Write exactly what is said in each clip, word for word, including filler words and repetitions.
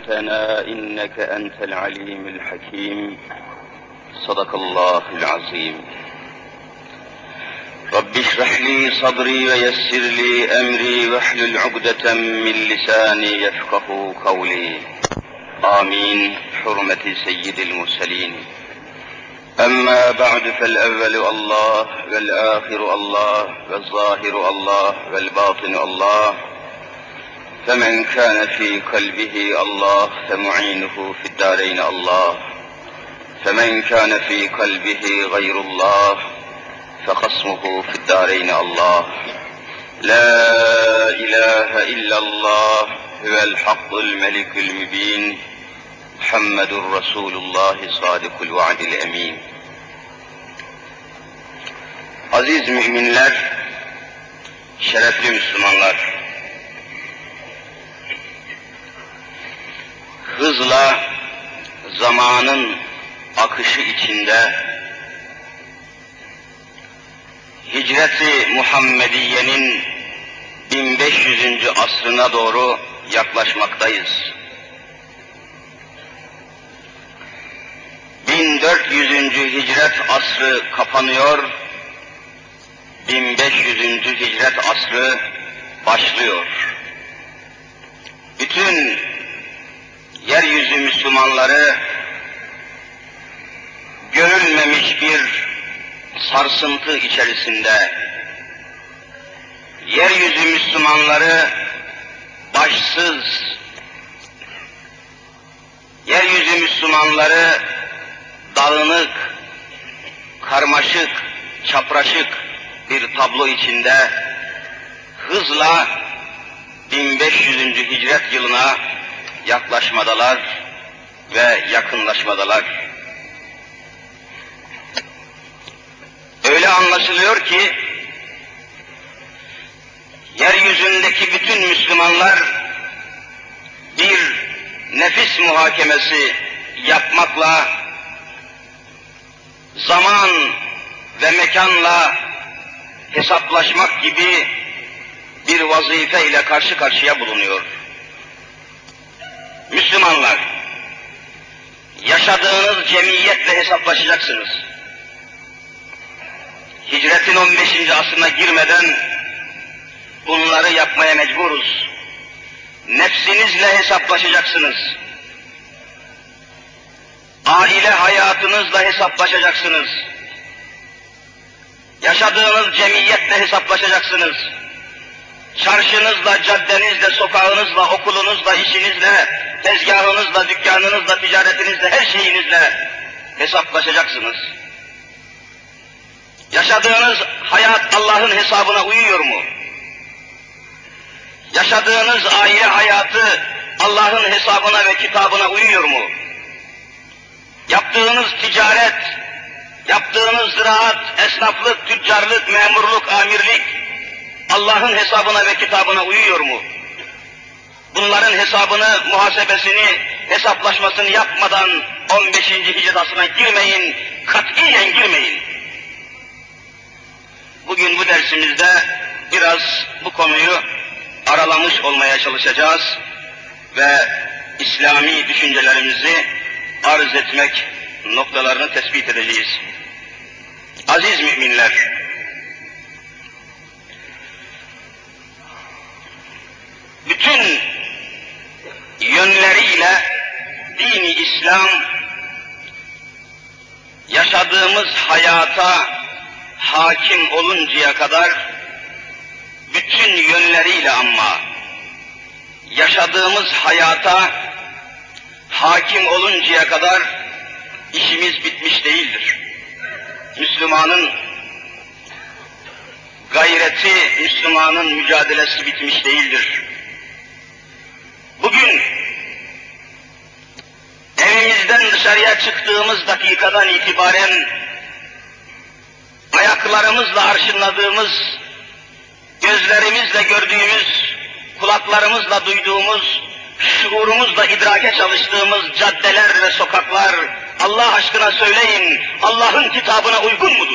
علمتنا إنك أنت العليم الحكيم. صدق الله العظيم. رب اشرح لي صدري ويسر لي أمري واحلل عقدة من لساني يفقه قولي. آمين. حرمة سيد المرسلين. أما بعد فالأول الله والآخر الله والظاهر الله والباطن الله، فمن كان في قلبه الله فمعينه في الدارين الله، فمن كان في قلبه غير الله فخصمه في الدارين الله. لا إله إلا الله هو الحق الملك المبين، محمد رسول الله صادق الوعد الأمين. Aziz müminler, şerefli Müslümanlar, hızla zamanın akışı içinde Hicret-i Muhammediye'nin bin beş yüzüncü asrına doğru yaklaşmaktayız. bin dört yüzüncü hicret asrı kapanıyor, bin beş yüzüncü hicret asrı başlıyor. Bütün yeryüzü Müslümanları görülmemiş bir sarsıntı içerisinde, yeryüzü Müslümanları başsız, yeryüzü Müslümanları dağınık, karmaşık, çapraşık bir tablo içinde hızla bin beş yüzüncü hicret yılına yaklaşmadalar ve yakınlaşmadalar. Öyle anlaşılıyor ki yeryüzündeki bütün Müslümanlar bir nefis muhakemesi yapmakla, zaman ve mekanla hesaplaşmak gibi bir vazife ile karşı karşıya bulunuyor. Müslümanlar, yaşadığınız cemiyetle hesaplaşacaksınız. Hicretin on beşinci asrına girmeden bunları yapmaya mecburuz. Nefsinizle hesaplaşacaksınız. Aile hayatınızla hesaplaşacaksınız. Yaşadığınız cemiyetle hesaplaşacaksınız. Çarşınızla, caddenizle, sokağınızla, okulunuzla, işinizle, tezgahınızla, dükkanınızla, ticaretinizle, her şeyinizle hesaplaşacaksınız. Yaşadığınız hayat Allah'ın hesabına uyuyor mu? Yaşadığınız aile hayatı Allah'ın hesabına ve kitabına uyuyor mu? Yaptığınız ticaret, yaptığınız ziraat, esnaflık, tüccarlık, memurluk, amirlik Allah'ın hesabına ve kitabına uyuyor mu? Bunların hesabını, muhasebesini, hesaplaşmasını yapmadan on beşinci hicret asrına girmeyin, katiyen girmeyin. Bugün bu dersimizde biraz bu konuyu aralamış olmaya çalışacağız ve İslami düşüncelerimizi arz etmek noktalarını tespit edeceğiz. Aziz müminler, bütün yönleriyle dini İslam yaşadığımız hayata hakim oluncaya kadar, bütün yönleriyle ama yaşadığımız hayata hakim oluncaya kadar işimiz bitmiş değildir. Müslümanın gayreti, Müslümanın mücadelesi bitmiş değildir. Bugün evimizden dışarıya çıktığımız dakikadan itibaren ayaklarımızla arşınladığımız, gözlerimizle gördüğümüz, kulaklarımızla duyduğumuz, şuurumuzla idrake çalıştığımız caddeler ve sokaklar, Allah aşkına söyleyin, Allah'ın kitabına uygun mudur?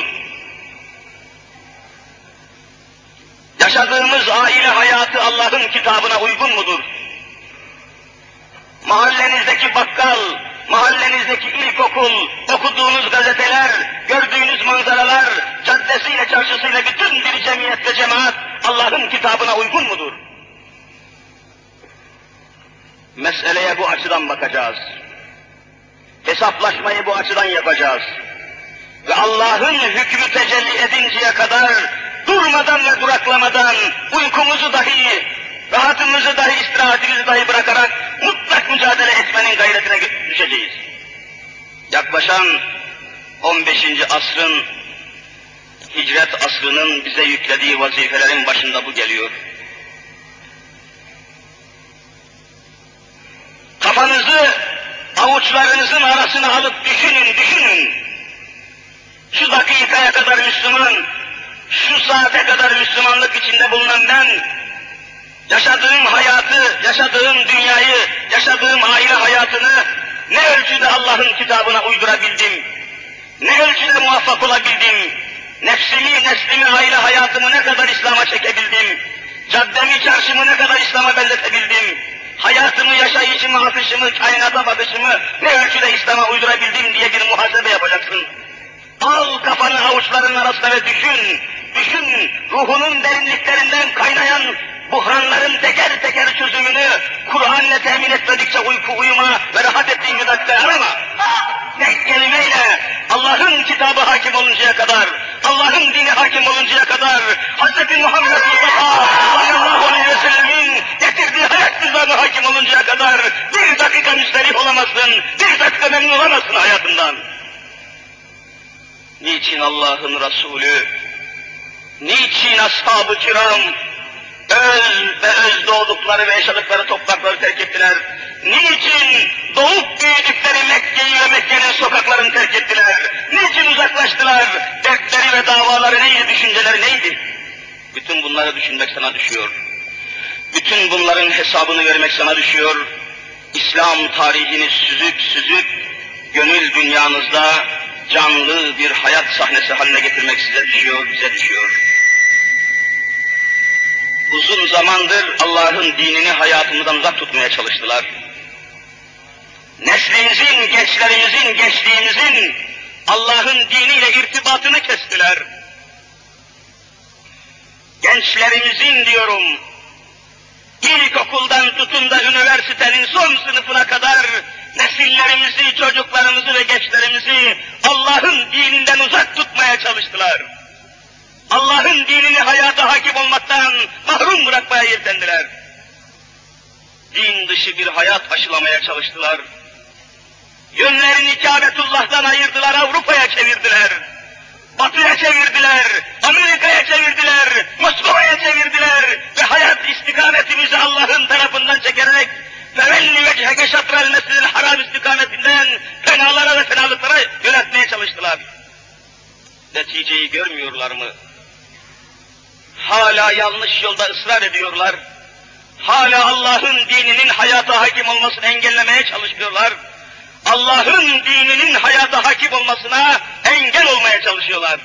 Yaşadığımız aile hayatı Allah'ın kitabına uygun mudur? mahallenizdeki bakkal, mahallenizdeki ilkokul, okuduğunuz gazeteler, gördüğünüz manzaralar, caddesiyle, çarşısıyla bütün bir cemiyet ve cemaat Allah'ın kitabına uygun mudur? Meseleye bu açıdan bakacağız. Hesaplaşmayı bu açıdan yapacağız. Ve Allah'ın hükmü tecelli edinceye kadar durmadan ve duraklamadan uykumuzu dahi, rahatımızı dahi, istirahatimizi dahi bırakarak mutlak mücadele etmenin gayretine düşeceğiz. Yaklaşan on beşinci asrın, hicret asrının bize yüklediği vazifelerin başında bu geliyor. Kafanızı avuçlarınızın arasına alıp düşünün, düşünün. Şu dakikaya kadar Müslüman, şu saate kadar Müslümanlık içinde bulunan ben, yaşadığım hayatı, yaşadığım dünyayı, yaşadığım aile hayatını ne ölçüde Allah'ın kitabına uydurabildim, ne ölçüde muvaffak olabildim, nefsimi, neslimi, aile hayatımı ne kadar İslam'a çekebildim, caddemi, çarşımı ne kadar İslam'a benzetebildim, hayatımı, yaşayışımı, akışımı, kainata bakışımı ne ölçüde İslam'a uydurabildim diye bir muhasebe yapacaksın. Al kafanı avuçların arasına ve düşün, düşün, ruhunun derinliklerinden kaynayan buhranların teker teker çözümünü Kur'an'la temin etmedikçe uyku uyuma ve rahat ettiğin bir dakika arama. Tek kelimeyle Allah'ın kitabı hakim oluncaya kadar, Allah'ın dini hakim oluncaya kadar, Hz. Muhammed Mustafa sallallahu aleyhi ve sellemin getirdiği hayat nizamı hakim oluncaya kadar bir dakika müsterih olamazsın, bir dakika memnun olamazsın hayatından. Niçin Allah'ın Resulü, niçin ashab-ı kiram öz ve öz doğdukları ve yaşadıkları toprakları terk ettiler? Niçin doğup büyüdükleri Mekke'yi ve Mekke'nin sokaklarını terk ettiler? Niçin uzaklaştılar? Dertleri ve davaları neydi, düşünceleri neydi? Bütün bunları düşünmek sana düşüyor. Bütün bunların hesabını vermek sana düşüyor. İslam tarihini süzüp süzüp gönül dünyanızda canlı bir hayat sahnesi haline getirmek size düşüyor, bize düşüyor. Uzun zamandır Allah'ın dinini hayatımızdan uzak tutmaya çalıştılar. Neslimizin, gençlerimizin, gençliğimizin Allah'ın diniyle irtibatını kestiler. Gençlerimizin diyorum, ilkokuldan tutun da üniversitenin son sınıfına kadar nesillerimizi, çocuklarımızı ve gençlerimizi Allah'ın dininden uzak tutmaya çalıştılar. Allah'ın dinini hayata hakim olmaktan mahrum bırakmaya yeltendiler. Din dışı bir hayat aşılamaya çalıştılar. Yönlerini Kâbetullah'tan ayırdılar, Avrupa'ya çevirdiler. Batı'ya çevirdiler, Amerika'ya çevirdiler, Moskova'ya çevirdiler ve hayat istikametimizi Allah'ın tarafından çekerek fevelli vecheke şatrel mescid-i haram istikametinden fenalara ve fenalıklara yöneltmeye çalıştılar. Neticeyi görmüyorlar mı? Hala yanlış yolda ısrar ediyorlar. Hala Allah'ın dininin hayata hakim olmasını engellemeye çalışıyorlar. Allah'ın dininin hayata hakim olmasına engel olmaya çalışıyorlar.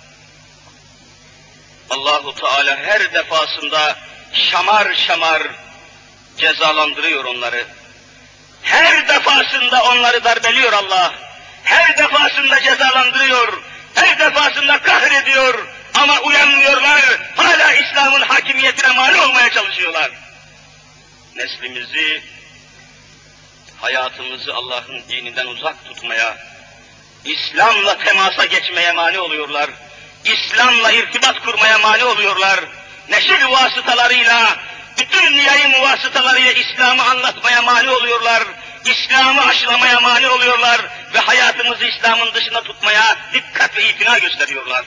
Allahu Teala her defasında şamar şamar cezalandırıyor onları. Her defasında onları darbeliyor Allah. Her defasında cezalandırıyor. Her defasında kahrediyor. Ama uyanmıyorlar. Hala İslam'ın hakimiyetine mani olmaya çalışıyorlar. Neslimizi, hayatımızı Allah'ın dininden uzak tutmaya, İslam'la temasa geçmeye mani oluyorlar. İslam'la irtibat kurmaya mani oluyorlar. Neşir vasıtalarıyla, bütün yayın vasıtalarıyla İslam'ı anlatmaya mani oluyorlar. İslam'ı aşılamaya mani oluyorlar ve hayatımızı İslam'ın dışında tutmaya dikkat ve itina gösteriyorlar.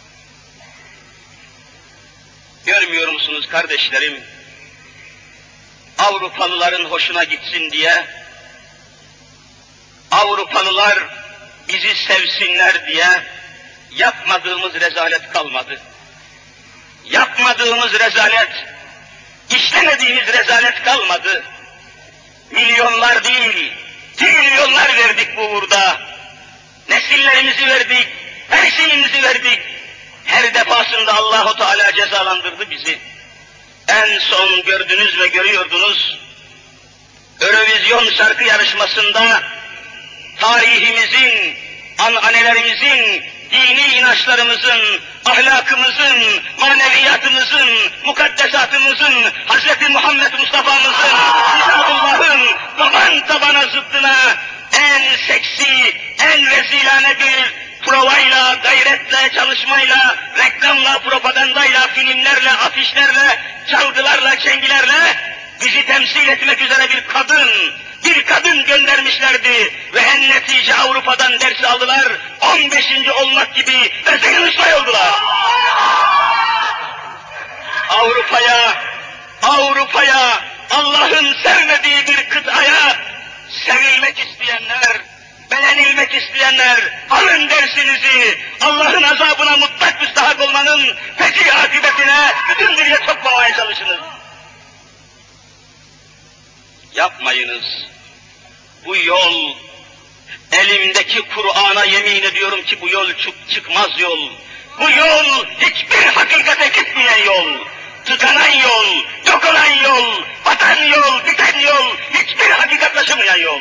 Görmüyor musunuz kardeşlerim? Avrupalıların hoşuna gitsin diye, Avrupalılar bizi sevsinler diye yapmadığımız rezalet kalmadı. Yapmadığımız rezalet, işlemediğimiz rezalet kalmadı. Milyonlar değil, trilyonlar verdik bu uğurda. Nesillerimizi verdik, her şeyimizi verdik. Her defasında Allahu Teala cezalandırdı bizi. En son gördünüz ve görüyordunuz, Eurovision şarkı yarışmasında tarihimizin, ananelerimizin, dini inançlarımızın, ahlakımızın, maneviyatımızın, mukaddesatımızın, Hazreti Muhammed Mustafa'mızın, Kitabullah'ın taban tabana zıttına en seksi, en vezilane bir provayla, gayretle, çalışmayla, reklamla, propagandayla, filmlerle, afişlerle, çalgılarla, çengilerle bizi temsil etmek üzere bir kadın, bir kadın göndermişlerdi ve en netice Avrupa'dan ders aldılar, on beşinci olmak gibi Rezil Rüsvay oldular. Avrupa'ya, Avrupa'ya, Allah'ın sevmediği bir kıtaya sevilmek isteyenler, beğenilmek isteyenler, alın dersinizi, Allah'ın azabına mutlak müstahak olmanın feci akıbetine bütün dünya sokmamaya çalışınız. Yapmayınız. Bu yol, elimdeki Kur'an'a yemin ediyorum ki bu yol çık çıkmaz yol. Bu yol hiçbir hakikate gitmeyen yol. Tıkanan yol, yok olan yol, batan yol, biten yol, hiçbir hakikat taşımayan yol.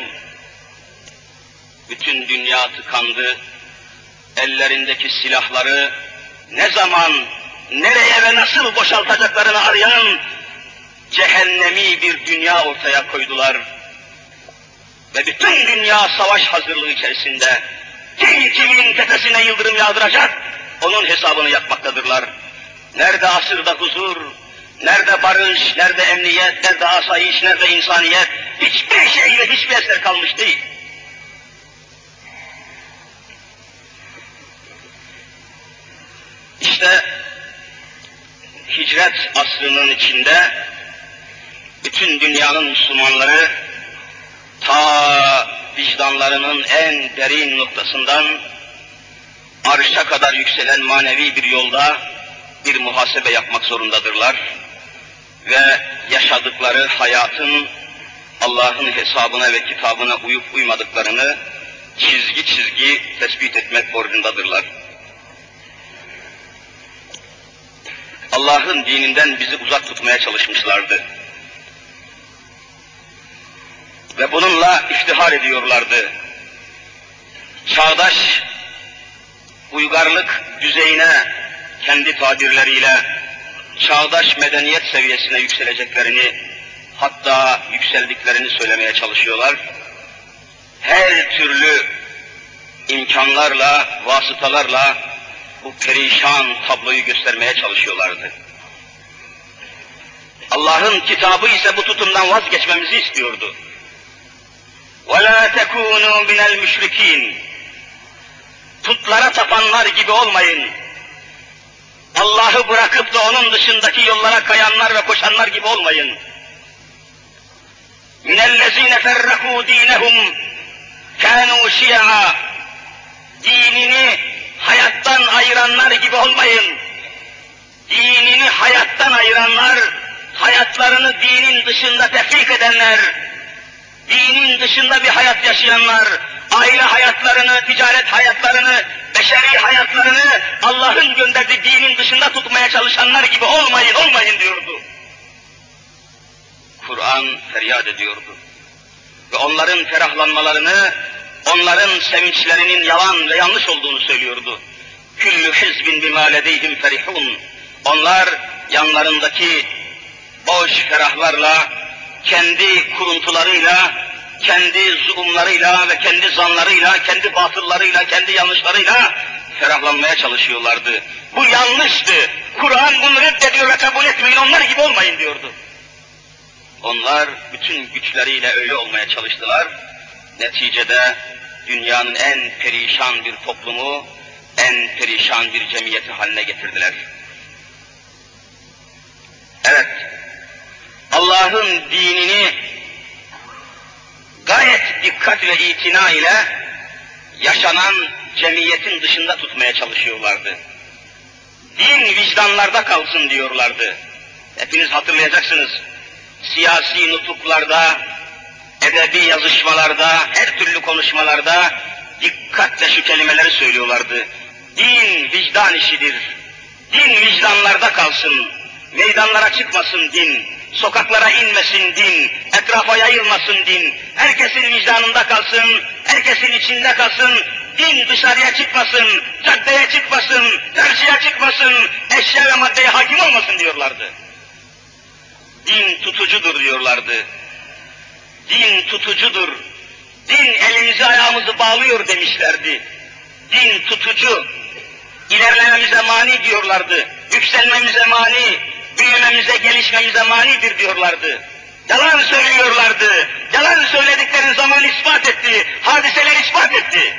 Bütün dünya tıkandı, ellerindeki silahları ne zaman, nereye ve nasıl boşaltacaklarını arayan cehennemi bir dünya ortaya koydular. Ve bütün dünya savaş hazırlığı içerisinde kim kimin tepesine yıldırım yağdıracak, onun hesabını yapmaktadırlar. Nerede asırda huzur, nerede barış, nerede emniyet, nerede asayiş, nerede insaniyet, hiçbir şey ve hiçbir eser kalmış değil. İşte hicret asrının içinde bütün dünyanın Müslümanları ta vicdanlarının en derin noktasından arşa kadar yükselen manevi bir yolda bir muhasebe yapmak zorundadırlar ve yaşadıkları hayatın Allah'ın hesabına ve kitabına uyup uymadıklarını çizgi çizgi tespit etmek borcundadırlar. Allah'ın dininden bizi uzak tutmaya çalışmışlardı. Ve bununla iftihar ediyorlardı. Çağdaş uygarlık düzeyine kendi tabirleriyle çağdaş medeniyet seviyesine yükseleceklerini, hatta yükseldiklerini söylemeye çalışıyorlar. Her türlü imkanlarla, vasıtalarla bu perişan tabloyu göstermeye çalışıyorlardı. Allah'ın kitabı ise bu tutumdan vazgeçmemizi istiyordu. وَلَا تَكُونُوا مِنَ الْمُشْرِك۪ينَ Putlara tapanlar gibi olmayın. Allah'ı bırakıp da onun dışındaki yollara kayanlar ve koşanlar gibi olmayın. مِنَ الَّذ۪ينَ فَرَّقُوا د۪ينَهُمْ كَانُوا شِيَعًا Dinini hayattan ayıranlar gibi olmayın. Dinini hayattan ayıranlar, hayatlarını dinin dışında tefrik edenler, dinin dışında bir hayat yaşayanlar, aile hayatlarını, ticaret hayatlarını, beşeri hayatlarını Allah'ın gönderdiği dinin dışında tutmaya çalışanlar gibi olmayın, olmayın diyordu. Kur'an feryat ediyordu. Ve onların ferahlanmalarını, onların sevinçlerinin yalan ve yanlış olduğunu söylüyordu. Küllü hizbin bimâ ledeyhim ferihûn. Onlar yanlarındaki boş ferahlarla, kendi kuruntularıyla, kendi zulümleriyle ve kendi zanlarıyla, kendi batıllarıyla, kendi yanlışlarıyla ferahlanmaya çalışıyorlardı. Bu yanlıştı. Kur'an bunu reddediyor ve kabul etmeyin, onlar gibi olmayın diyordu. Onlar bütün güçleriyle öyle olmaya çalıştılar. Neticede dünyanın en perişan bir toplumu, en perişan bir cemiyeti haline getirdiler. Evet, Allah'ın dinini gayet dikkat ve itina ile yaşanan cemiyetin dışında tutmaya çalışıyorlardı. Din vicdanlarda kalsın diyorlardı. Hepiniz hatırlayacaksınız. Siyasi nutuklarda, edebi yazışmalarda, her türlü konuşmalarda dikkatle şu kelimeleri söylüyorlardı. Din vicdan işidir. Din vicdanlarda kalsın. Meydanlara çıkmasın din. Sokaklara inmesin din. etrafa yayılmasın din. Herkesin vicdanında kalsın, herkesin içinde kalsın. Din dışarıya çıkmasın, caddeye çıkmasın, karşıya çıkmasın, eşya ve maddeye hakim olmasın diyorlardı. Din tutucudur diyorlardı. Din tutucudur. Din elimizi ayağımızı bağlıyor demişlerdi. Din tutucu. İlerlememize mani diyorlardı. Yükselmemize mani, büyümemize, gelişmemize manidir diyorlardı. Yalan söylüyorlardı. Yalan söyledikleri zaman ispat etti. Hadiseler ispat etti.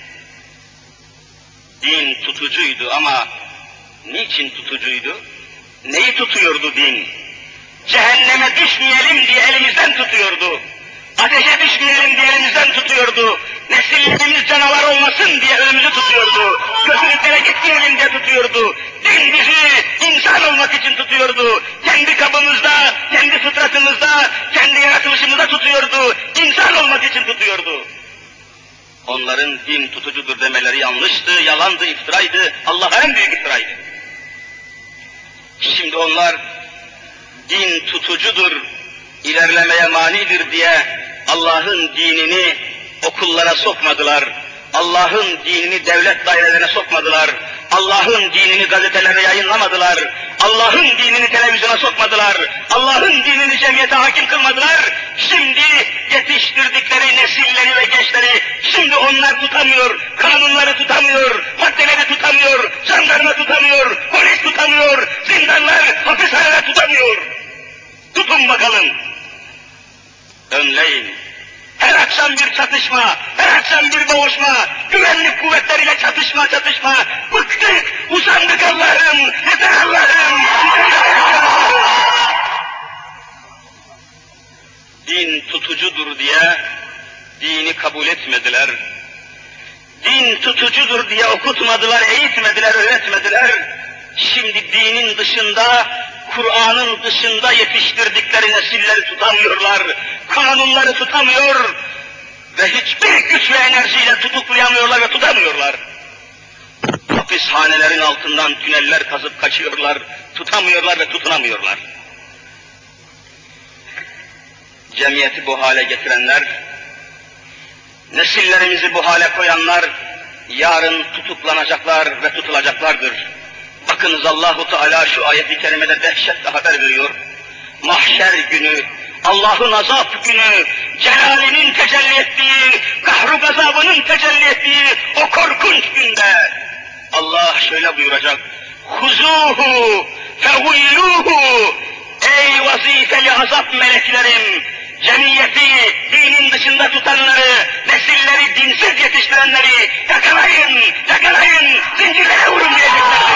Din tutucuydu ama niçin tutucuydu? Neyi tutuyordu din? Cehenneme düşmeyelim diye elimizden tutuyordu. Ateşe düşmeyelim diye elimizden tutuyordu. Nesillerimiz canavar olmasın diye önümüzü tutuyordu. Kötülüklere gitmeyelim diye tutuyordu. Din bizi insan olmak için tutuyordu. Kendi kabımızda, kendi fıtratımızda, kendi yaratılışımızda tutuyordu. İnsan olmak için tutuyordu. Onların din tutucudur demeleri yanlıştı, yalandı, iftiraydı. Allah'a en büyük iftiraydı. Şimdi onlar din tutucudur, ilerlemeye manidir diye Allah'ın dinini okullara sokmadılar. Allah'ın dinini devlet dairelerine sokmadılar. Allah'ın dinini gazetelere yayınlamadılar. Allah'ın dinini televizyona sokmadılar. Allah'ın dinini cemiyete hakim kılmadılar. Şimdi yetiştirdikleri nesilleri ve gençleri şimdi onlar tutamıyor. Kanunları tutamıyor, maddeleri tutamıyor, jandarma tutamıyor, polis tutamıyor, zindanlar, hapishaneler tutamıyor. Tutun bakalım. Önleyin. Her akşam bir çatışma, her akşam bir boğuşma, güvenlik kuvvetleriyle çatışma çatışma. Bıktık, usandık Allah'ım, yeter Allah'ım. Din tutucudur diye dini kabul etmediler. Din tutucudur diye okutmadılar, eğitmediler, öğretmediler. Şimdi dinin dışında, Kur'an'ın dışında yetiştirdikleri nesilleri tutamıyorlar. Kanunları tutamıyor ve hiçbir güç ve enerjiyle tutuklayamıyorlar ve tutamıyorlar. Hapishanelerin altından tüneller kazıp kaçıyorlar, tutamıyorlar ve tutunamıyorlar. Cemiyeti bu hale getirenler, nesillerimizi bu hale koyanlar, yarın tutuklanacaklar ve tutulacaklardır. Bakınız Allahu Teala şu ayet-i kerimede dehşetle haber veriyor. Mahşer günü, Allah'ın azap günü, celalinin tecelli ettiği, kahru gazabının tecelli ettiği o korkunç günde Allah şöyle buyuracak. Huzuhu fehulluhu. Ey vazifeli azap meleklerim, cemiyeti dinin dışında tutanları, nesilleri dinsiz yetiştirenleri yakalayın, yakalayın, zincirlere vurun diyeceklerdir.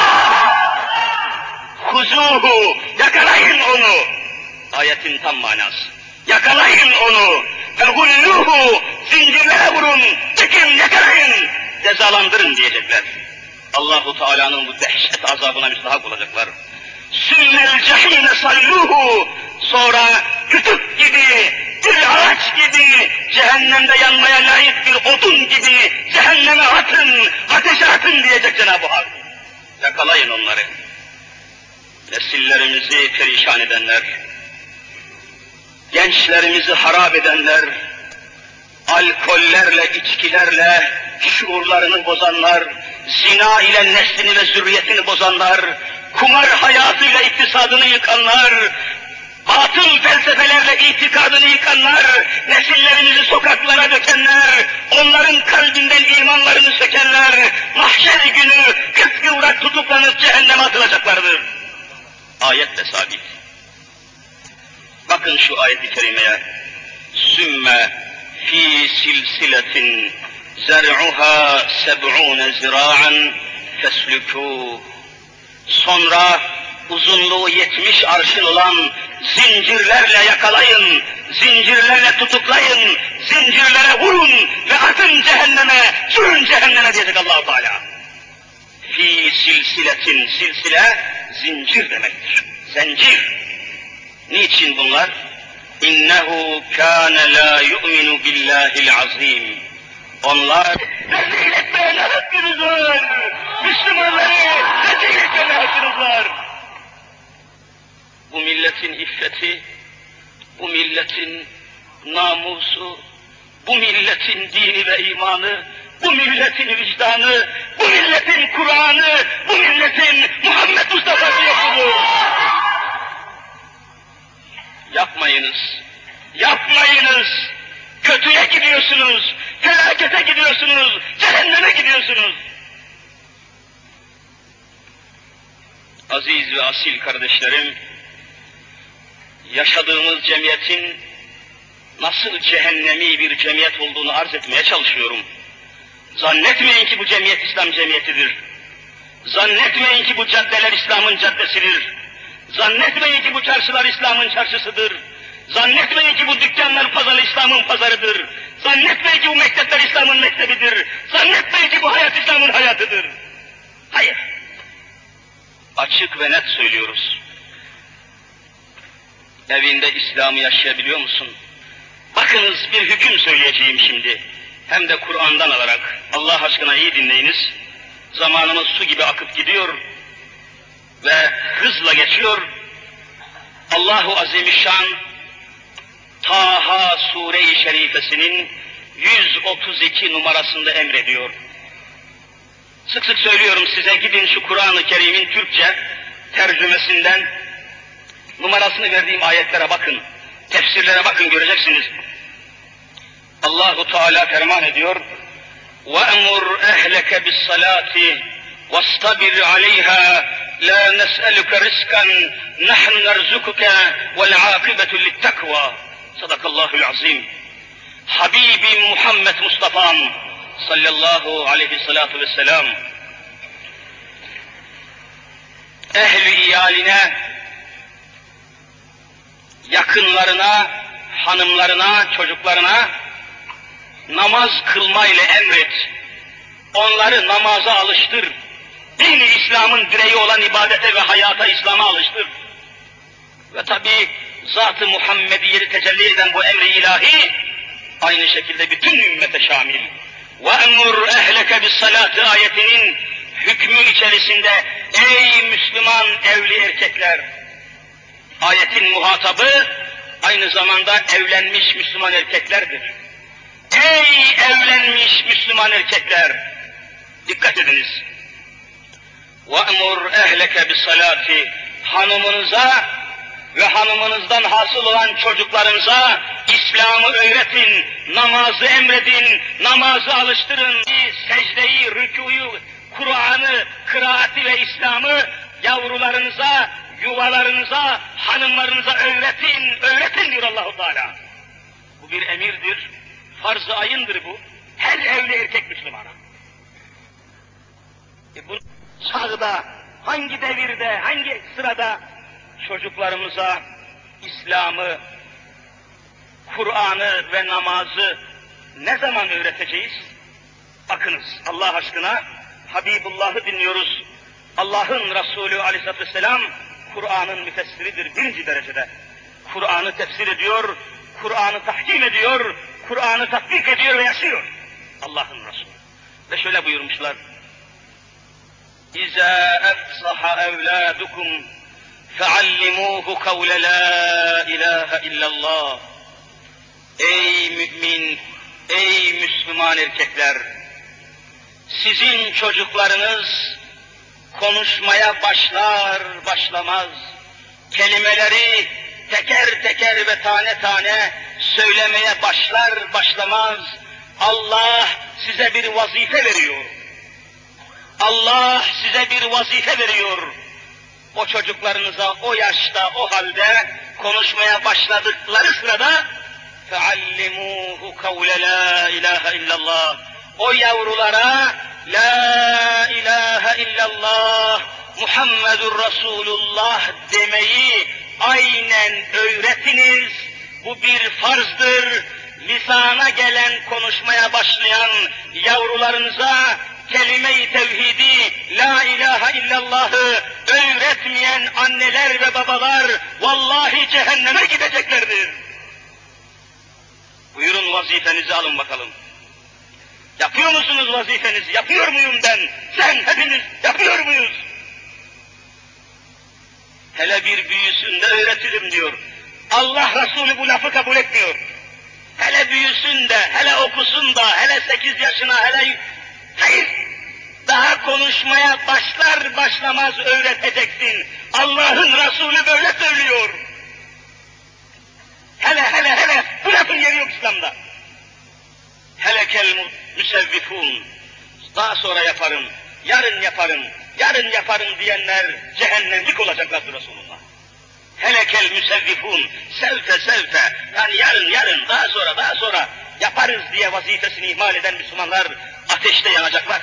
Huzuhu, yakalayın onu. Ayetin tam manası. Yakalayın onu. Fehulluhu, zincirlere vurun, çıkın, yakalayın, cezalandırın diyecekler. Allahu Teala'nın bu dehşet azabına müstahak olacaklar. Sümmel cehîne salluhu, sonra kütük gibi, bir ağaç gibi, cehennemde yanmaya layık bir odun gibi cehenneme atın, ateşe atın diyecek Cenab-ı Hak. Yakalayın onları. Nesillerimizi perişan edenler, gençlerimizi harap edenler, alkollerle, içkilerle şuurlarını bozanlar, zina ile neslini ve zürriyetini bozanlar, kumar hayatıyla iktisadını yıkanlar, batıl felsefelerle itikadını yıkanlar, nesillerimizi sokaklara dökenler, onların kalbinden imanlarını sökenler, mahşer günü kırk yılda tutuklanıp cehenneme atılacaklardır. Ayetle sabit. Bakın şu ayet-i kerimeye. Sümme fi silsiletin zer'uha seb'une zira'an feslükû. Sonra uzunluğu yetmiş arşın olan zincirlerle yakalayın, zincirlerle tutuklayın, zincirlere vurun ve atın cehenneme, sürün cehenneme diyecek Allah-u Teala. Fi silsiletin, silsile zincir demektir. Zincir. Niçin bunlar? İnnehu kâne lâ yu'minu billâhil azîm. Onlar rezil etmeye ne hakkınız var? Müslümanları rezil etmeye ne hakkınız var? Bu milletin iffeti, bu milletin namusu, bu milletin dini ve imanı, bu milletin vicdanı, bu milletin Kur'an'ı, bu milletin Muhammed Mustafa'sı yoktur. Yapmayınız, yapmayınız. Kötüye gidiyorsunuz, felakete gidiyorsunuz, cehenneme gidiyorsunuz. Aziz ve asil kardeşlerim, yaşadığımız cemiyetin nasıl cehennemi bir cemiyet olduğunu arz etmeye çalışıyorum. Zannetmeyin ki bu cemiyet İslam cemiyetidir. Zannetmeyin ki bu caddeler İslam'ın caddesidir. Zannetmeyin ki bu çarşılar İslam'ın çarşısıdır. Zannetmeyin ki bu dükkanlar pazarı İslam'ın pazarıdır. Zannetmeyin ki bu mektepler İslam'ın mektebidir. Zannetmeyin ki bu hayat İslam'ın hayatıdır. Hayır. Açık ve net söylüyoruz. Evinde İslam'ı yaşayabiliyor musun? Bakınız bir hüküm söyleyeceğim şimdi. Hem de Kur'an'dan alarak. Allah aşkına iyi dinleyiniz. Zamanımız su gibi akıp gidiyor ve hızla geçiyor. Allahu Azimüşşan Taha Sure-i Şerifesinin yüz otuz iki numarasında emrediyor. Sık sık söylüyorum size, gidin şu Kur'an-ı Kerim'in Türkçe tercümesinden numarasını verdiğim ayetlere bakın, tefsirlere bakın, göreceksiniz. Allahu Teala ferman ediyor: وَأَمُرْ اَهْلَكَ بِالصَّلَاةِ وَاسْتَبِرْ عَلَيْهَا لَا نَسْأَلُكَ رِزْقًا نَحْنُ نَرْزُقُكَ وَالْعَاقِبَةُ لِلتَّقْوَى. Sadakallahul azim. Habibim Muhammed Mustafa'm sallallahu aleyhi salatu vesselam ehli iyaline, yakınlarına, hanımlarına, çocuklarına namaz kılmayla emret. Onları namaza alıştır. Din-i İslam'ın direği olan ibadete ve hayata, İslam'a alıştır. Ve tabi Zat-ı Muhammediye'yi tecelli eden bu emri ilahi aynı şekilde bütün ümmete şamil. وَاَمُرْ اَهْلَكَ بِالصَّلَاةِ ayetinin hükmü içerisinde ey Müslüman evli erkekler, ayetin muhatabı aynı zamanda evlenmiş Müslüman erkeklerdir. Ey evlenmiş Müslüman erkekler, dikkat ediniz. وَاَمُرْ اَهْلَكَ بِالصَّلَاةِ hanımınıza ve hanımınızdan hasıl olan çocuklarınıza İslam'ı öğretin, namazı emredin, namazı alıştırın, secdeyi, rükûyu, Kur'an'ı, kıraati ve İslam'ı yavrularınıza, yuvalarınıza, hanımlarınıza öğretin, öğretin diyor Allah-u Teala. Bu bir emirdir, farz-ı ayındır bu, her evli erkek Müslümana. E bu çağda, hangi devirde, hangi sırada çocuklarımıza İslam'ı, Kur'an'ı ve namazı ne zaman öğreteceğiz? Bakınız Allah aşkına, Habibullah'ı dinliyoruz. Allah'ın Resulü aleyhissalatü vesselam Kur'an'ın müfessiridir birinci derecede. Kur'an'ı tefsir ediyor, Kur'an'ı tahkim ediyor, Kur'an'ı tatbik ediyor ve yaşıyor. Allah'ın Resulü. Ve şöyle buyurmuşlar: İzâ efsaha evlâdukum feallimûhu kavle lâ ilâhe illallah. Ey mümin, ey Müslüman erkekler! Sizin çocuklarınız konuşmaya başlar başlamaz, kelimeleri teker teker ve tane tane söylemeye başlar başlamaz, Allah size bir vazife veriyor. Allah size bir vazife veriyor. O çocuklarınıza o yaşta, o halde konuşmaya başladıkları sırada فَعَلِّمُوهُ قَوْلَ لَا اِلَٰهَ illallah. O yavrulara La ilahe illallah Muhammedur Resulullah demeyi aynen öğretiniz. Bu bir farzdır. Lisana gelen, konuşmaya başlayan yavrularınıza kelime-i tevhidi, la ilahe illallah'ı öğretmeyen anneler ve babalar vallahi cehenneme gideceklerdir. Buyurun vazifenizi alın bakalım. Yapıyor musunuz vazifenizi? Yapıyor muyum ben? Sen, hepimiz yapıyor muyuz? Hele bir büyüsün de öğretirim diyor. Allah Resulü bu lafı kabul etmiyor. hele büyüsün de, hele okusun da, hele sekiz yaşına, hele... Hayır! Daha konuşmaya başlar başlamaz öğreteceksin. Allah'ın Resulü böyle söylüyor. Hele hele hele, bu lafın yeri yok İslam'da. Helekel müsevvifun, daha sonra yaparım, yarın yaparım, yarın yaparım diyenler cehennemlik olacaklardır Resulullah. Helekel müsevvifun, sevfe sevfe, yani yarın yarın, daha sonra daha sonra yaparız diye vazifesini ihmal eden Müslümanlar ateşte yanacaklar.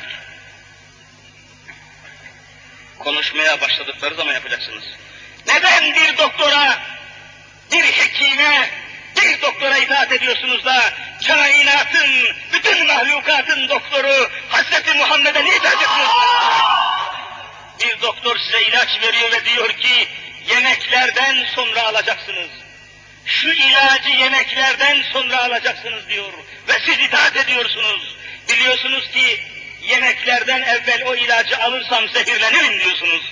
Konuşmaya başladıkları zaman yapacaksınız. Neden bir doktora, bir hekime, bir doktora itaat ediyorsunuz da kainatın, bütün mahlukatın doktoru Hazreti Muhammed'e niye itaat etmiyorsunuz? Bir doktor size ilaç veriyor ve diyor ki yemeklerden sonra alacaksınız. Şu ilacı yemeklerden sonra alacaksınız diyor ve siz itaat ediyorsunuz. Biliyorsunuz ki yemeklerden evvel o ilacı alırsam zehirlenirim diyorsunuz.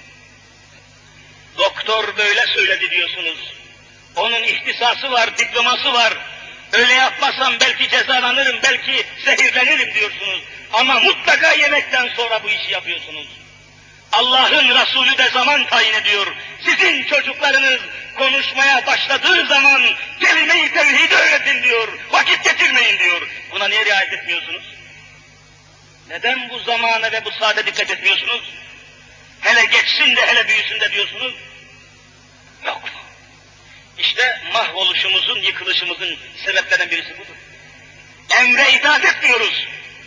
Doktor böyle söyledi diyorsunuz. Onun ihtisası var, diploması var. Öyle yapmasam belki cezalanırım, belki zehirlenirim diyorsunuz. Ama mutlaka yemekten sonra bu işi yapıyorsunuz. Allah'ın Resulü de zaman tayin ediyor. Sizin çocuklarınız konuşmaya başladığı zaman kelime-i tevhidi öğretin diyor. Vakit geçirmeyin diyor. Buna niye riayet etmiyorsunuz? Neden bu zamana ve bu saate dikkat etmiyorsunuz? Hele geçsin de hele büyüsün de diyorsunuz. Yok. İşte mahvoluşumuzun, yıkılışımızın sebeplerinden birisi budur. Emre itaat etmiyoruz.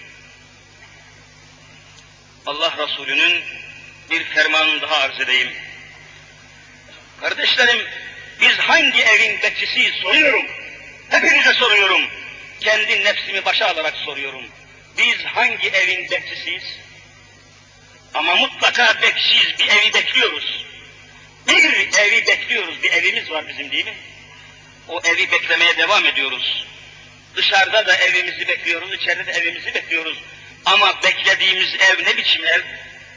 Allah Resulü'nün bir fermanını daha arz edeyim. Kardeşlerim, biz hangi evin bekçisiyiz soruyorum. Hepinize soruyorum. Kendi nefsimi başa alarak soruyorum. Biz hangi evin bekçisiyiz? Ama mutlaka bekçiyiz, bir evi bekliyoruz. Bir evi bekliyoruz, bir evimiz var bizim değil mi? O evi beklemeye devam ediyoruz. Dışarıda da evimizi bekliyoruz, içeride de evimizi bekliyoruz. Ama beklediğimiz ev ne biçim ev?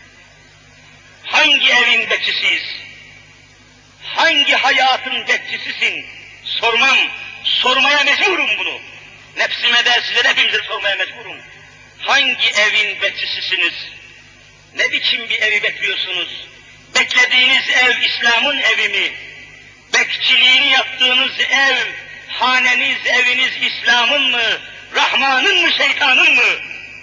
Hangi evin bekçisiyiz? Hangi hayatın bekçisisin? Sormam, sormaya mecburum bunu. Nefsime de size de hepimize sormaya mecburum. Hangi evin bekçisisiniz? Ne biçim bir evi bekliyorsunuz? Beklediğiniz ev İslam'ın evi mi? Bekçiliğini yaptığınız ev, haneniz, eviniz İslam'ın mı? Rahman'ın mı, şeytanın mı?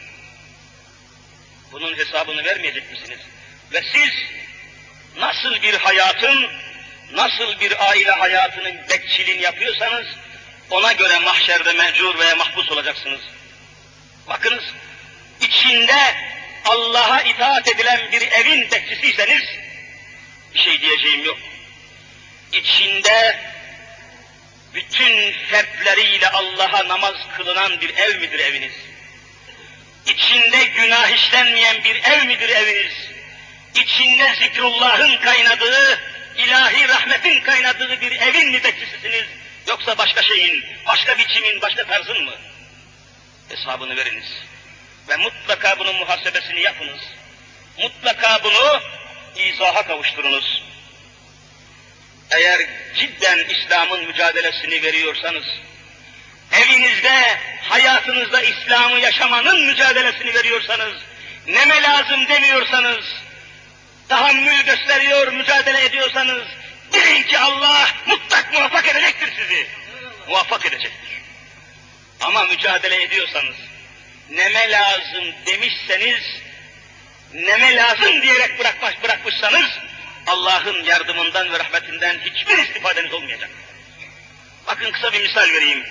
Bunun hesabını vermeyecek misiniz? Ve siz nasıl bir hayatın, nasıl bir aile hayatının bekçiliğini yapıyorsanız, ona göre mahşerde mecbur veya mahpus olacaksınız. Bakınız, içinde Allah'a itaat edilen bir evin bekçisiyseniz, bir şey diyeceğim yok. İçinde bütün fertleriyle Allah'a namaz kılınan bir ev midir eviniz? İçinde günah işlenmeyen bir ev midir eviniz? İçinde zikrullahın kaynadığı, ilahi rahmetin kaynadığı bir evin mi bekçisisiniz? Yoksa başka şeyin, başka biçimin, başka tarzın mı? Hesabını veriniz. Ve mutlaka bunun muhasebesini yapınız. Mutlaka bunu izaha kavuşturunuz. Eğer cidden İslam'ın mücadelesini veriyorsanız, evinizde, hayatınızda İslam'ı yaşamanın mücadelesini veriyorsanız, neme lazım demiyorsanız, tahammül gösteriyor, mücadele ediyorsanız, bilin ki Allah mutlak muvaffak edecektir sizi. Muvaffak edecektir. Ama mücadele ediyorsanız, neme lazım demişseniz, neme lazım diyerek bırakmış, bırakmışsanız, Allah'ın yardımından ve rahmetinden hiçbir istifadeniz olmayacak. Bakın kısa bir misal vereyim.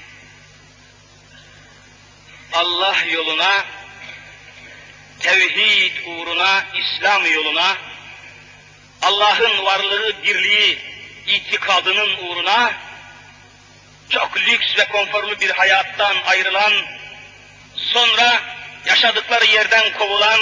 Allah yoluna, tevhid uğruna, İslam yoluna, Allah'ın varlığı, birliği, itikadının uğruna, çok lüks ve konforlu bir hayattan ayrılan, sonra yaşadıkları yerden kovulan,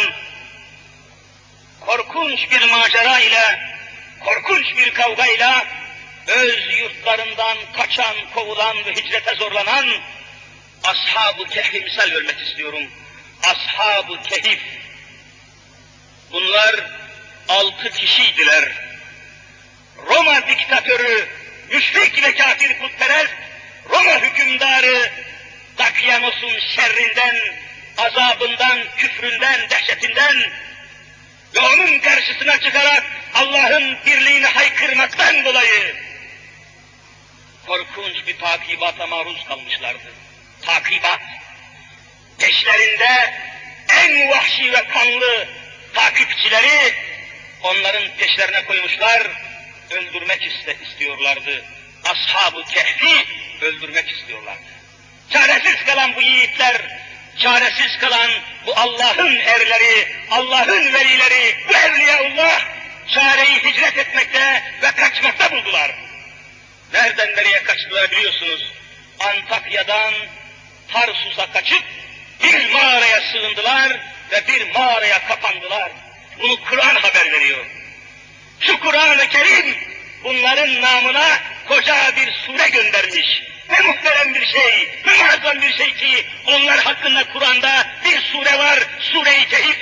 korkunç bir macera ile, korkunç bir kavga ile, öz yurtlarından kaçan, kovulan ve hicrete zorlanan, Ashab-ı Kehf'i misal vermek istiyorum. Ashab-ı Kehf, bunlar altı kişiydiler. Roma diktatörü, müşrik ve kafir putperest, Roma hükümdarı Dakyanos'un şerrinden, azabından, küfründen, dehşetinden ve onun karşısına çıkarak Allah'ın birliğini haykırmaktan dolayı korkunç bir takibata maruz kalmışlardı. Takibat. Peşlerinde en vahşi ve kanlı takipçileri onların peşlerine koymuşlar, öldürmek iste, istiyorlardı. Ashab-ı Kehf'i öldürmek istiyorlardı. Çaresiz kalan bu yiğitler, çaresiz kalan bu Allah'ın erleri, Allah'ın velileri, bu evliyaullah çareyi hicret etmekte ve kaçmakta buldular. Nereden nereye kaçtılar biliyorsunuz? Antakya'dan Tarsus'a kaçıp bir mağaraya sığındılar ve bir mağaraya kapandılar. Bunu Kur'an haber veriyor. Şu Kur'an-ı Kerim bunların namına koca bir sure göndermiş. Ne muhterem bir şey, ne muazzam bir şey ki onlar hakkında Kur'an'da bir sure var, Sure-i Kehf.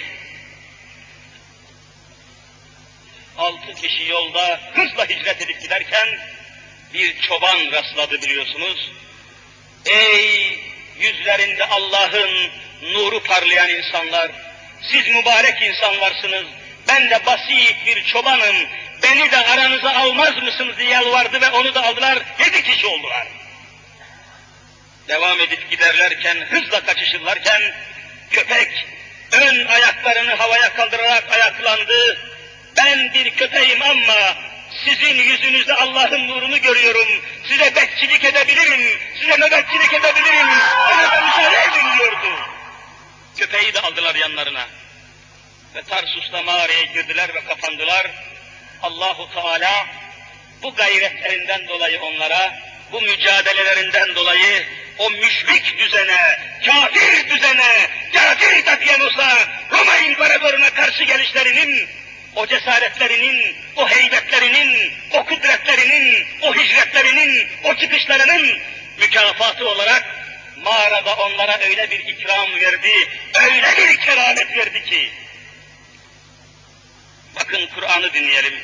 Altı kişi yolda hızla hicret edip giderken bir çoban rastladı biliyorsunuz. Ey yüzlerinde Allah'ın nuru parlayan insanlar, siz mübarek insanlarsınız, ben de basit bir çobanım, beni de aranıza almaz mısınız diye yalvardı ve onu da aldılar, yedi kişi oldular. Devam edip giderlerken, hızla kaçışırlarken, köpek ön ayaklarını havaya kaldırarak ayaklandı. Ben bir köpeğim ama sizin yüzünüzde Allah'ın nurunu görüyorum, size bekçilik edebilirim, size nöbetçilik edebilirim, bana müsaade edin diyordu. Köpeği de aldılar yanlarına. Ve Tarsus'ta mağaraya girdiler ve kapandılar. Allahu Teala bu gayretlerinden dolayı onlara, bu mücadelelerinden dolayı o müşrik düzene, kafir düzene, kafir Dakyanos'a, Roma İmparatoruna karşı gelişlerinin, o cesaretlerinin, o heybetlerinin, o kudretlerinin, o hicretlerinin, o çıkışlarının mükafatı olarak mağarada onlara öyle bir ikram verdi, öyle bir keramet verdi ki, bakın Kur'an'ı dinleyelim.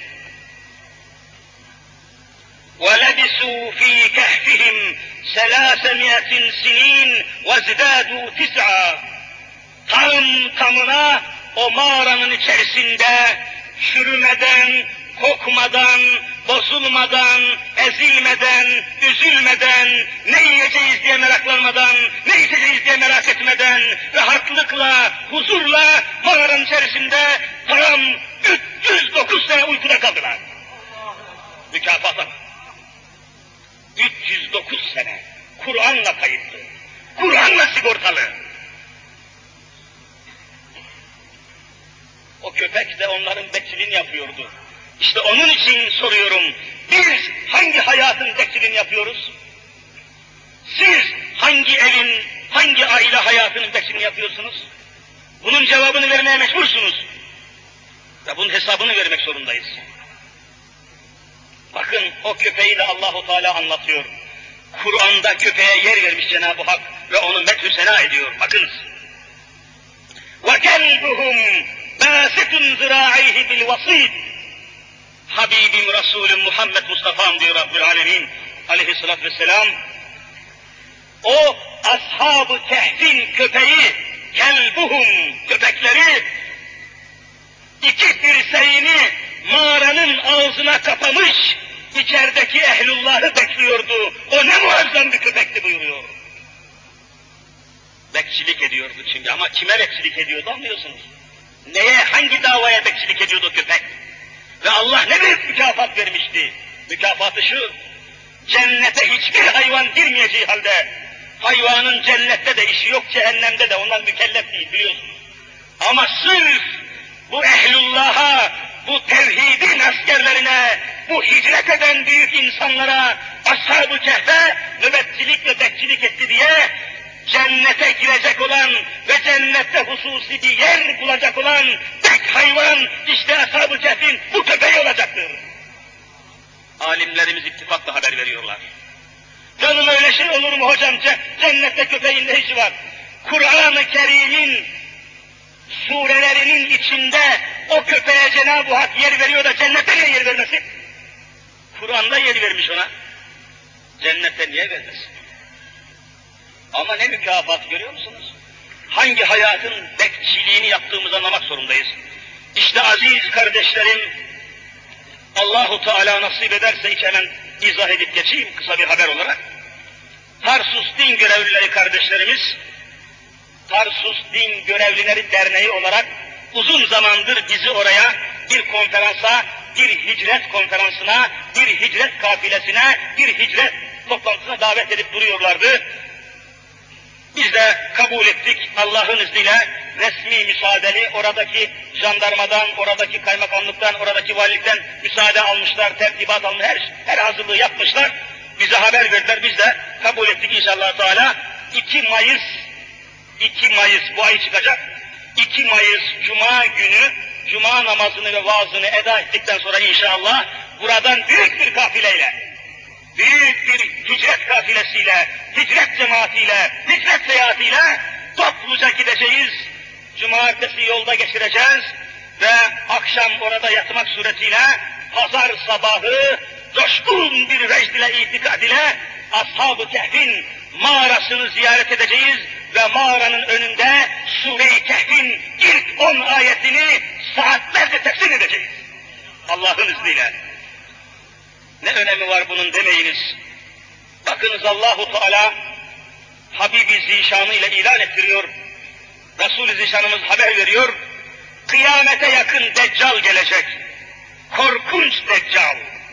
وَلَبِسُوا ف۪ي كَهْفِهِمْ سَلَاسَمِيَةٍ سِن۪ينَ وَزِدَادُوا تِسْعًا Tam tamına o mağaranın içerisinde çürümeden, kokmadan, bozulmadan, ezilmeden, üzülmeden, ne yiyeceğiz diye meraklanmadan, ne içeceğiz diye merak etmeden, rahatlıkla, huzurla mağaranın içerisinde tam üç yüz dokuz sene uykuda kaldılar. Mükafata. üç yüz dokuz sene. Kur'an'la kayıtlı. Kur'an'la sigortalı. O köpek de onların bekçiliğini yapıyordu. İşte onun için soruyorum, biz hangi hayatın bekçiliğini yapıyoruz? Siz hangi evin, hangi aile hayatının bekçiliğini yapıyorsunuz? Bunun cevabını vermeye mecbursunuz. Ve bunun hesabını vermek zorundayız. Bakın o köpeği de Allahu Teala anlatıyor. Kur'an'da köpeğe yer vermiş Cenab-ı Hak ve onu methü sena ediyor. Bakınız. وَكَلْبُهُمْ بَاسِتٌ ذِرَاعَيْهِ بِالْوَصِيدِ Habibim Resulüm Muhammed Mustafa'm diyor Rabbül Alemin aleyhissalatü vesselam. O ashab-ı kehfin köpeği, kelbuhum köpekleri, iki dirseğini mağaranın ağzına kapamış, içerideki ehlullahı bekliyordu. O ne muazzam bir köpekti buyuruyor. Bekçilik ediyordu çünkü, ama kime bekçilik ediyordu anlıyorsunuz? Neye, hangi davaya bekçilik ediyordu köpek? Ve Allah ne büyük mükafat vermişti? Mükafatı şu, cennete hiçbir hayvan girmeyeceği halde, hayvanın cennette de işi yok, cehennemde de ondan mükellef değil biliyorsunuz. Ama sırf bu ehlullah'a, bu tevhidin askerlerine, bu hicret eden büyük insanlara, ashab-ı kehfe nöbetçilik ve bekçilik etti diye, cennete girecek olan ve cennette hususi bir yer bulacak olan tek hayvan işte ashab-ı kehfin bu köpeği olacaktır. Alimlerimiz ittifakla haber veriyorlar. Canım öyle şey olur mu hocam? Cennette köpeğin ne işi var? Kur'an-ı Kerim'in surelerinin içinde o köpeğe Cenab-ı Hak yer veriyor da cennette niye yer vermesin? Kur'an'da yer vermiş ona. Cennette niye vermesin? Ama ne mükafat görüyor musunuz? Hangi hayatın bekçiliğini yaptığımızı anlamak zorundayız. İşte aziz kardeşlerim, Allahu Teala nasip ederse hiç hemen izah edip geçeyim kısa bir haber olarak. Tarsus Din Görevlileri kardeşlerimiz, Tarsus Din Görevlileri Derneği olarak uzun zamandır bizi oraya bir konferansa, bir hicret konferansına, bir hicret kafilesine, bir hicret toplantısına davet edip duruyorlardı. Biz de kabul ettik Allah'ın izniyle resmi müsaadeli, oradaki jandarmadan, oradaki kaymakamlıktan, oradaki valilikten müsaade almışlar, tertibat almış, her, her hazırlığı yapmışlar. Bize haber verdiler, biz de kabul ettik inşallah Teala. iki Mayıs, iki Mayıs bu ay çıkacak. iki Mayıs Cuma günü, Cuma namazını ve vaazını eda ettikten sonra inşallah buradan büyük bir kafileyle, büyük bir hicret kafilesiyle, hicret cemaatiyle, hicret seyahatiyle topluca gideceğiz. Cumartesi yolda geçireceğiz ve akşam orada yatmak suretiyle pazar sabahı coşkun bir vecd ile, itikad ile Ashab-ı Kehf'in mağarasını ziyaret edeceğiz ve mağaranın önünde Sure-i Kehf'in ilk on ayetini saatlerce tefsir edeceğiz. Allah'ın izniyle. Ne önemi var bunun demeyiniz. Bakınız Allahu Teala Habibi Zişanı ile ilan ettiriyor. Resul-i Zişanımız haber veriyor. Kıyamete yakın Deccal gelecek. Korkunç Deccal.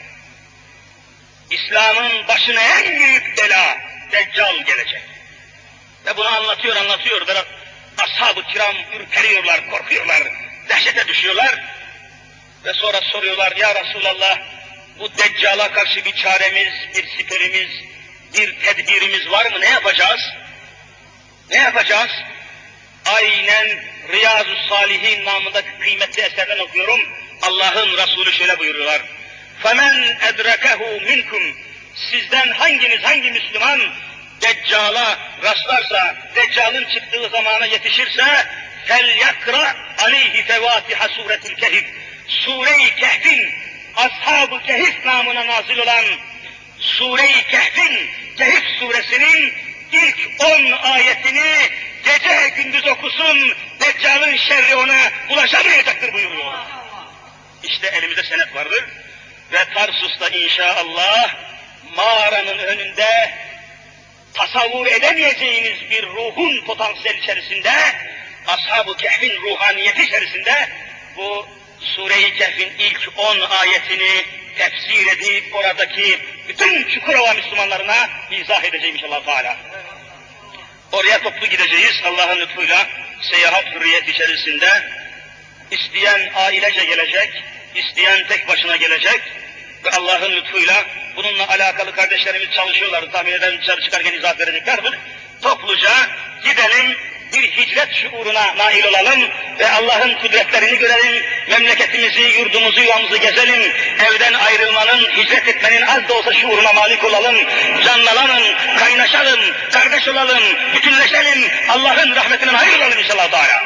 İslam'ın başına en büyük bela Deccal gelecek. Ve bunu anlatıyor anlatıyor. Ve ashab-ı kiram ürperiyorlar, korkuyorlar, dehşete düşüyorlar. Ve sonra soruyorlar, ya Resulallah, bu Deccal'a karşı bir çaremiz, bir siperimiz, bir tedbirimiz var mı? Ne yapacağız? Ne yapacağız? Aynen Riyazu Salihin namındaki kıymetli eserden okuyorum. Allah'ın Resulü şöyle buyuruyorlar. فَمَنْ اَدْرَكَهُ مِنْكُمْ Sizden hanginiz, hangi Müslüman Deccal'a rastlarsa, Deccal'ın çıktığı zamana yetişirse فَلْيَقْرَ عَلَيْهِ فَوَاتِحَ سُورَةِ الْكَهِفِ Sure-i Kehf'in, Ashab-ı Kehif namına nazil olan Sure-i Kehf'in, Kehif suresinin ilk on ayetini gece gündüz okusun, Deccal'ın şerri ona ulaşamayacaktır buyuruyor. İşte elimizde senet vardır ve Tarsus'ta inşallah mağaranın önünde tasavvur edemeyeceğiniz bir ruhun potansiyel içerisinde, Ashab-ı Kehf'in ruhaniyeti içerisinde bu Sure-i Kehf'in ilk on ayetini tefsir edip oradaki bütün Çukurova Müslümanlarına izah edeceğim inşallah Teala. Oraya toplu gideceğiz Allah'ın lütfuyla, seyahat hürriyet içerisinde. İsteyen ailece gelecek, isteyen tek başına gelecek ve Allah'ın lütfuyla bununla alakalı kardeşlerimiz çalışıyorlar, tahmin ederim dışarı çıkarken izah vereceklerdir. Topluca gidelim, bir hicret şuuruna nail olalım ve Allah'ın kudretlerini görelim, memleketimizi, yurdumuzu, yuvamızı gezelim, evden ayrılmanın, hicret etmenin az da olsa şuuruna malik olalım, canlanalım, kaynaşalım, kardeş olalım, bütünleşelim, Allah'ın rahmetinden ayrılalım inşallah Teala.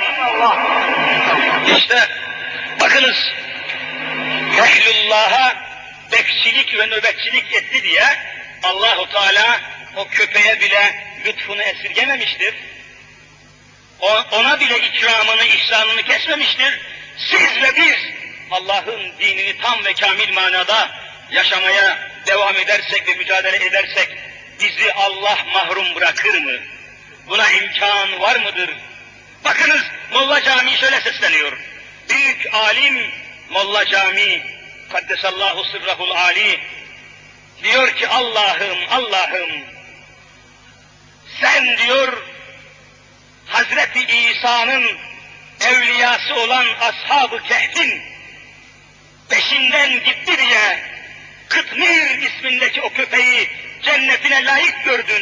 İşte bakınız, Ehlullah'a bekçilik ve nöbetçilik etti diye Allahu Teala o köpeğe bile lütfunu esirgememiştir. Ona bile ikramını, ihsanını kesmemiştir. Siz ve biz Allah'ın dinini tam ve kamil manada yaşamaya devam edersek ve mücadele edersek bizi Allah mahrum bırakır mı? Buna imkan var mıdır? Bakınız Molla Camii şöyle sesleniyor. Büyük alim Molla Camii Kaddesallahu sırrahul ali diyor ki Allah'ım, Allah'ım sen diyor Hazreti İsa'nın evliyası olan Ashab-ı Kehf'in peşinden gitti diye Kıtmir ismindeki o köpeği cennetine layık gördün.